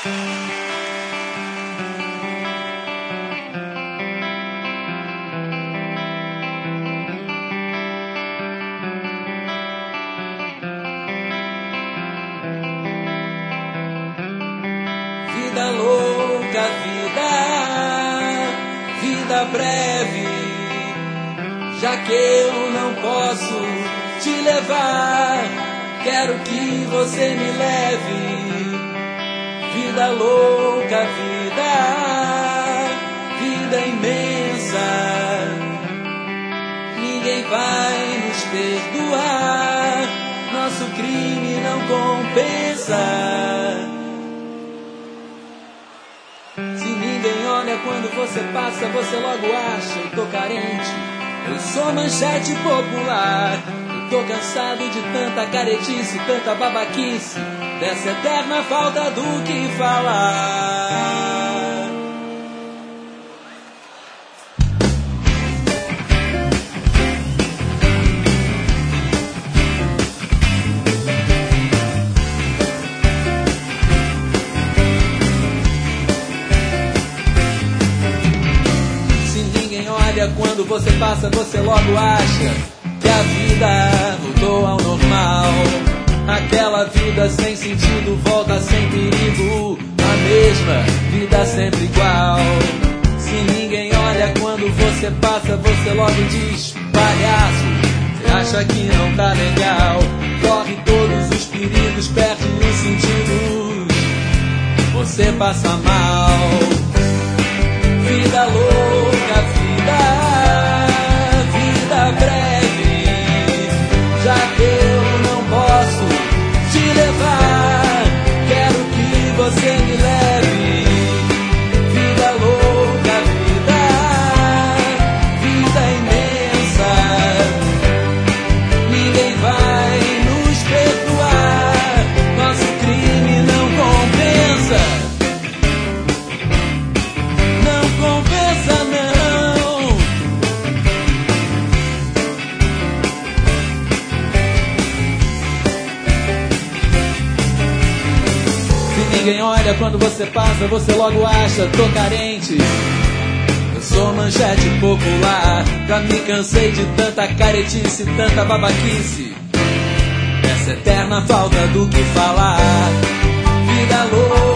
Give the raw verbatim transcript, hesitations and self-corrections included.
Vida louca, vida, vida breve, já que eu não posso te levar, quero que você me leve. Vida louca, vida, vida imensa, ninguém vai nos perdoar, nosso crime não compensa. Olha, quando você passa, você logo acha, eu tô carente, eu sou manchete popular. Eu tô cansado de tanta caretice, tanta babaquice, dessa eterna falta do que falar. Quando você passa, você logo acha que a vida voltou ao normal. Aquela vida sem sentido volta sem perigo, a mesma vida sempre igual. Se ninguém olha quando você passa, você logo diz: palhaço, você acha que não tá legal. Corre todos os perigos, perde os sentidos, você passa mal. Vida louca, vida, vida breve, já que eu não posso te levar, quero que você me leve. Vida louca, vida, vida imensa, ninguém vai nos perdoar, nosso crime não compensa. Ninguém olha quando você passa, você logo acha, tô carente, eu sou manchete popular. Já me cansei de tanta caretice, tanta babaquice, essa eterna falta do que falar. Vida louca,